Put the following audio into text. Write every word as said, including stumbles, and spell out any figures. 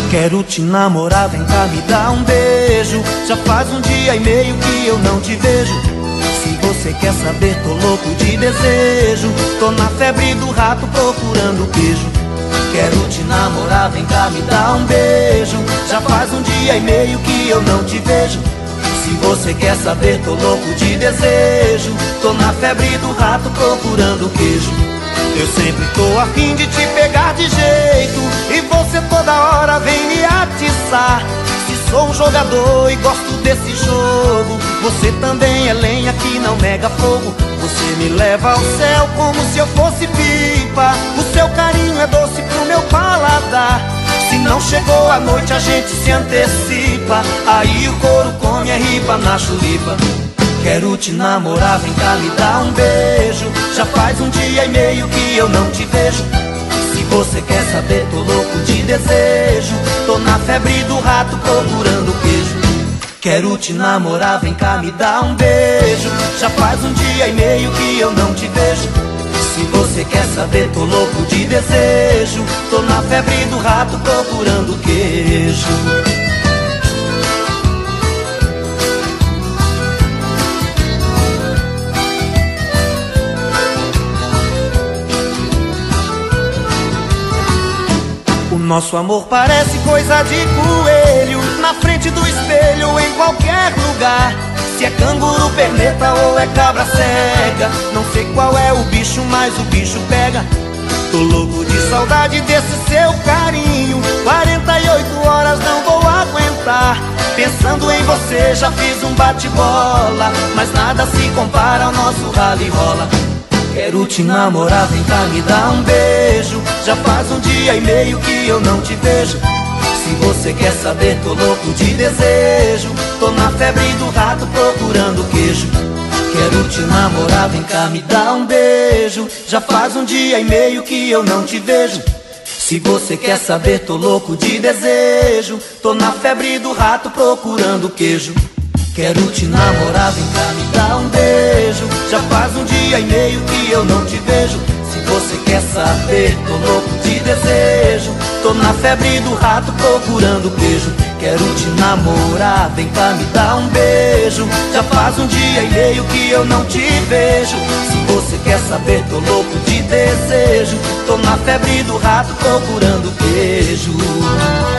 Quero te namorar, vem cá me dar um beijo. Já faz um dia e meio que eu não te vejo. Se você quer saber, tô louco de desejo. Tô na febre do rato procurando queijo. Quero te namorar, vem cá me dar um beijo. Já faz um dia e meio que eu não te vejo. Se você quer saber, tô louco de desejo. Tô na febre do rato procurando queijo. Eu sempre tô a fim de te pegar de jeito, e você toda hora vem me atiçar. Se sou um jogador e gosto desse jogo, você também é lenha que não nega fogo. Você me leva ao céu como se eu fosse pipa. O seu carinho é doce pro meu paladar. Se não chegou a noite a gente se antecipa. Aí o couro come a ripa na chulipa. Quero te namorar, vem cá me dar um beijo. Já faz um dia e meio que eu não te vejo. Se você quer saber, tô louco de desejo. Tô na febre do rato procurando queijo. Quero te namorar, vem cá me dar um beijo. Já faz um dia e meio que eu não te vejo. Se você quer saber, tô louco de desejo. Tô na febre do rato procurando queijo. Nosso amor parece coisa de coelho, na frente do espelho ou em qualquer lugar. Se é canguru, perneta ou é cabra cega, não sei qual é o bicho, mas o bicho pega. Tô louco de saudade desse seu carinho. Quarenta e oito horas não vou aguentar. Pensando em você já fiz um bate-bola, mas nada se compara ao nosso rally rola. Quero te namorar, vem cá me dar um beijo. Já faz um dia e meio que eu não te vejo. Se você quer saber, tô louco de desejo. Tô na febre do rato procurando queijo. Quero te namorar, vem cá me dar um beijo. Já faz um dia e meio que eu não te vejo. Se você quer saber, tô louco de desejo. Tô na febre do rato procurando queijo. Quero te namorar, vem cá me dar um beijo. Já faz um dia e meio que eu não te vejo. Se você quer saber, tô louco de desejo. Tô na febre do rato procurando queijo. Quero te namorar, vem cá me dar um beijo. Já faz um dia e meio que eu não te vejo. Se você quer saber, tô louco de desejo. Tô na febre do rato procurando queijo.